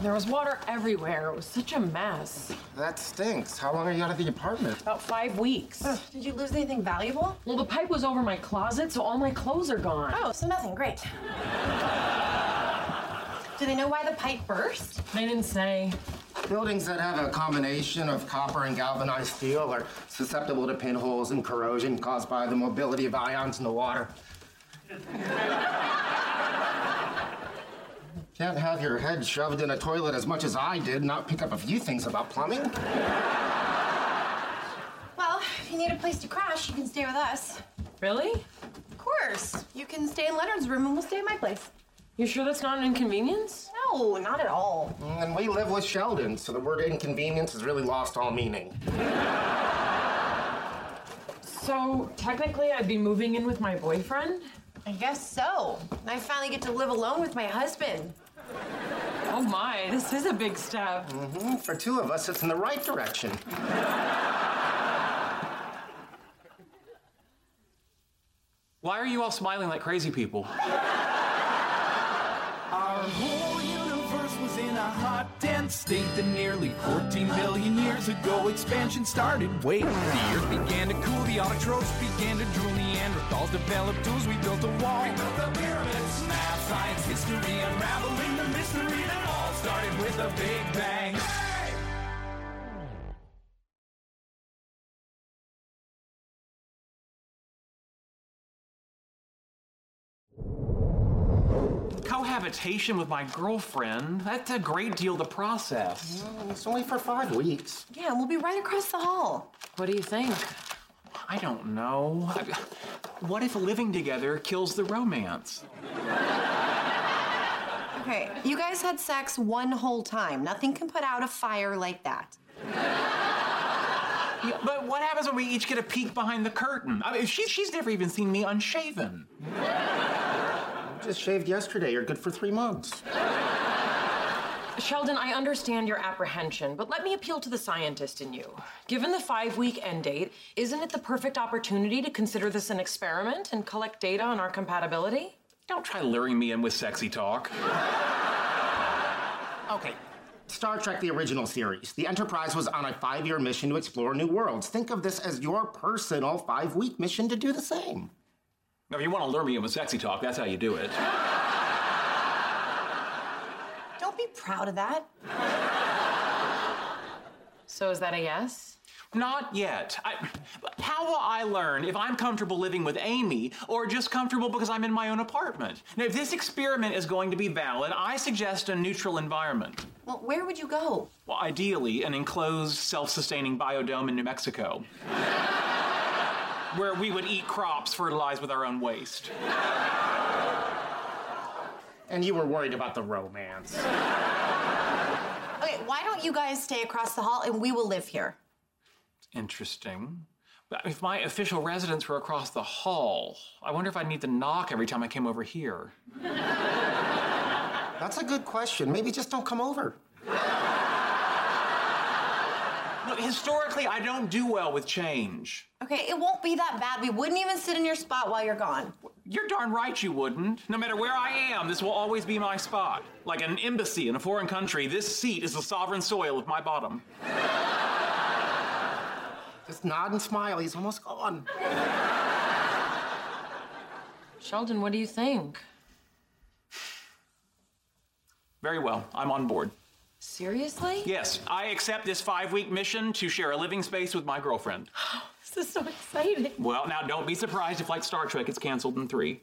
There was water everywhere. It was such a mess. That stinks. How long are you out of the apartment? About 5 weeks. Did you lose anything valuable? Well, the pipe was over my closet, so all my clothes are gone. Oh, so nothing. Great. Do they know why the pipe burst? They didn't say. Buildings that have a combination of copper and galvanized steel are susceptible to pinholes and corrosion caused by the mobility of ions in the water. Can't have your head shoved in a toilet as much as I did and not pick up a few things about plumbing. Well, if you need a place to crash, you can stay with us. Really? Of course. You can stay in Leonard's room and we'll stay at my place. You sure that's not an inconvenience? No, not at all. And we live with Sheldon, so the word inconvenience has really lost all meaning. So, technically, I'd be moving in with my boyfriend? I guess so. I finally get to live alone with my husband. Oh my, this is a big step. For two of us, it's in the right direction. Why are you all smiling like crazy people? Our whole universe was in a hot, dense state that nearly 14 billion years ago expansion started. Wait, the earth began to cool, the autotrophs began to drool, Neanderthals developed tools, we built a wall. We built the pyramids, math, science, history, unraveling the mystery that all started with a big bang. Cohabitation with my girlfriend, that's a great deal to process. It's only for 5 weeks. Yeah, and we'll be right across the hall. What do you think? I don't know. What if living together kills the romance? Okay, you guys had sex one whole time. Nothing can put out a fire like that. Yeah, but what happens when we each get a peek behind the curtain? I mean, she's never even seen me unshaven. Just shaved yesterday. You're good for 3 months. Sheldon, I understand your apprehension, but let me appeal to the scientist in you. Given the 5-week end date, isn't it the perfect opportunity to consider this an experiment and collect data on our compatibility? Don't try luring me in with sexy talk. Okay. Star Trek, the original series. The Enterprise was on a 5-year mission to explore new worlds. Think of this as your personal 5-week mission to do the same. Now, if you want to lure me in with sexy talk, that's how you do it. Don't be proud of that. So is that a yes? Not yet. How will I learn if I'm comfortable living with Amy or just comfortable because I'm in my own apartment? Now, if this experiment is going to be valid, I suggest a neutral environment. Well, where would you go? Well, ideally, an enclosed, self-sustaining biodome in New Mexico, where we would eat crops fertilized with our own waste. And you were worried about the romance. Okay, why don't you guys stay across the hall and we will live here? Interesting. But if my official residence were across the hall, I wonder if I'd need to knock every time I came over here. That's a good question. Maybe just don't come over. Look, historically, I don't do well with change. Okay, it won't be that bad. We wouldn't even sit in your spot while you're gone. You're darn right you wouldn't. No matter where I am, this will always be my spot. Like an embassy in a foreign country, this seat is the sovereign soil of my bottom. Just nod and smile. He's almost gone. Sheldon, what do you think? Very well. I'm on board. Seriously? Yes, I accept this 5-week mission to share a living space with my girlfriend. This is so exciting. Well, now don't be surprised if, like Star Trek, it's canceled in 3.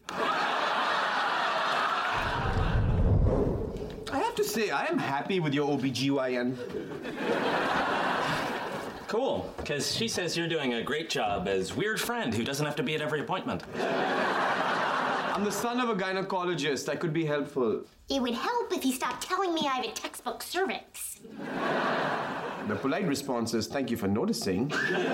I have to say, I am happy with your OBGYN. Cool, because she says you're doing a great job as weird friend who doesn't have to be at every appointment. I'm the son of a gynecologist. I could be helpful. It would help if you stopped telling me I have a textbook cervix. The polite response is, thank you for noticing.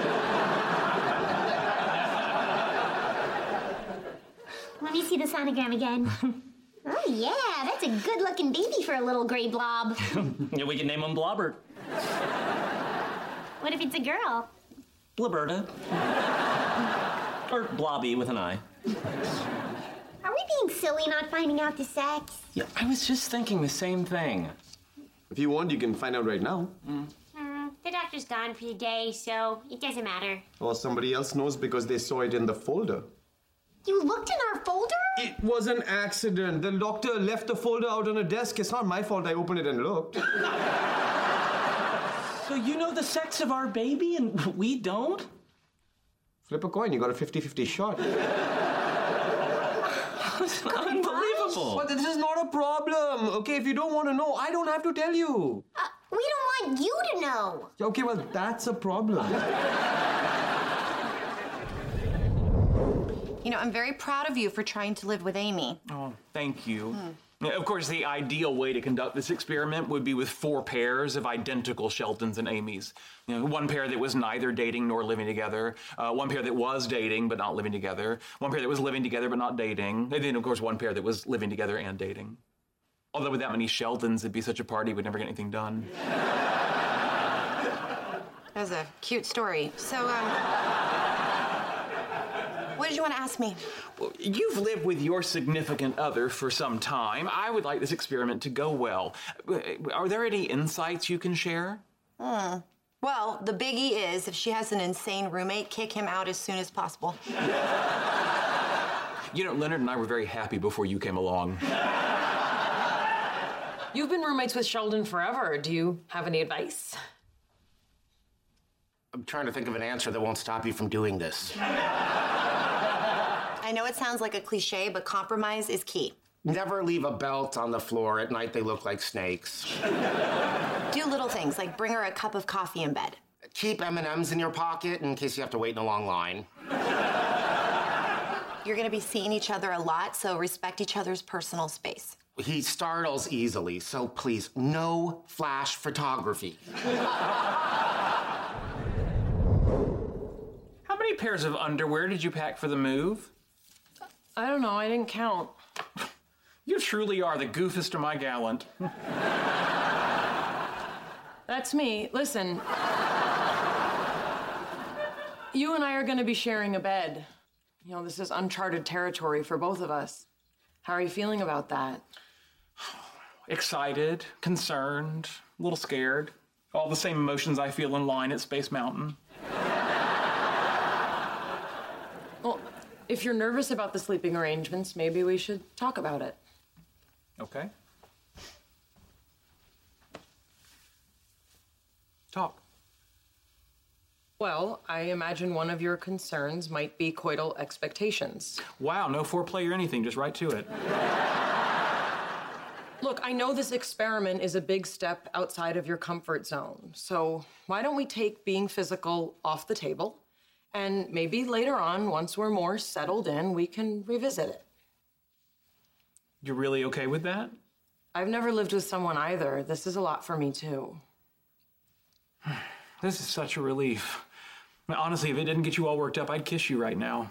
Let me see the sonogram again. Oh, yeah, that's a good-looking baby for a little gray blob. Yeah, we can name him Blobbert. What if it's a girl? Blabberta. Or Blobby with an I. Are we being silly not finding out the sex? Yeah, I was just thinking the same thing. If you want, you can find out right now. The doctor's gone for the day, so it doesn't matter. Or somebody else knows because they saw it in the folder. You looked in our folder? It was an accident. The doctor left the folder out on a desk. It's not my fault I opened it and looked. So you know the sex of our baby and we don't? Flip a coin, you got a 50-50 shot. It's unbelievable. But this is not a problem. Okay, if you don't want to know, I don't have to tell you. We don't want you to know. Okay, well, that's a problem. You know, I'm very proud of you for trying to live with Amy. Oh, thank you. Of course, the ideal way to conduct this experiment would be with 4 pairs of identical Sheldons and Amys. You know, 1 pair that was neither dating nor living together, 1 pair that was dating but not living together, 1 pair that was living together but not dating, and then, of course, 1 pair that was living together and dating. Although with that many Sheldons, it'd be such a party we'd never get anything done. That was a cute story. So, what did you want to ask me? Well, you've lived with your significant other for some time. I would like this experiment to go well. Are there any insights you can share? Well, the biggie is if she has an insane roommate, kick him out as soon as possible. You know, Leonard and I were very happy before you came along. You've been roommates with Sheldon forever. Do you have any advice? I'm trying to think of an answer that won't stop you from doing this. I know it sounds like a cliche, but compromise is key. Never leave a belt on the floor. At night, they look like snakes. Do little things, like bring her a cup of coffee in bed. Keep M&Ms in your pocket in case you have to wait in a long line. You're gonna be seeing each other a lot, so respect each other's personal space. He startles easily, so please, no flash photography. How many pairs of underwear did you pack for the move? I don't know. I didn't count. You truly are the goofest of my gallant. That's me. Listen. You and I are going to be sharing a bed. You know, this is uncharted territory for both of us. How are you feeling about that? Excited, concerned, a little scared. All the same emotions I feel in line at Space Mountain. Well, if you're nervous about the sleeping arrangements, maybe we should talk about it. Okay. Talk. Well, I imagine one of your concerns might be coital expectations. Wow, no foreplay or anything, just right to it. Look, I know this experiment is a big step outside of your comfort zone, so why don't we take being physical off the table, and maybe later on, once we're more settled in, we can revisit it. You're really okay with that? I've never lived with someone either. This is a lot for me, too. This is such a relief. I mean, honestly, if it didn't get you all worked up, I'd kiss you right now.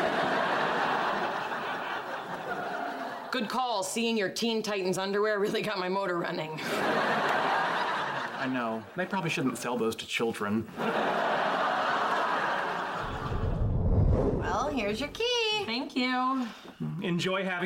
Good call. Seeing your Teen Titans underwear really got my motor running. I know. They probably shouldn't sell those to children. Well, here's your key. Thank you. Enjoy having